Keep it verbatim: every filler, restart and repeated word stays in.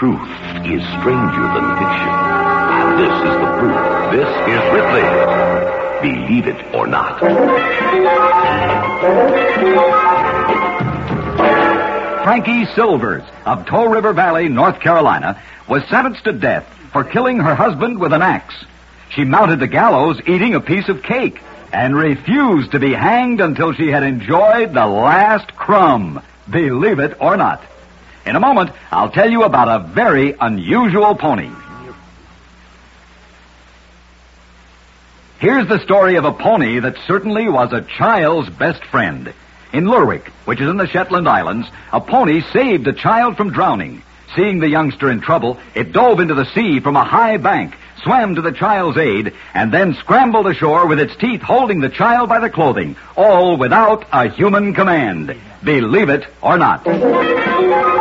truth is stranger than fiction. And this is the proof. This is Ripley. Believe it or not. Frankie Silvers of Toe River Valley, North Carolina, was sentenced to death for killing her husband with an axe. She mounted the gallows eating a piece of cake and refused to be hanged until she had enjoyed the last crumb. Believe it or not. In a moment, I'll tell you about a very unusual pony. Here's the story of a pony that certainly was a child's best friend. In Lerwick, which is in the Shetland Islands, a pony saved a child from drowning. Seeing the youngster in trouble, it dove into the sea from a high bank, swam to the child's aid, and then scrambled ashore with its teeth holding the child by the clothing, all without a human command. Believe it or not.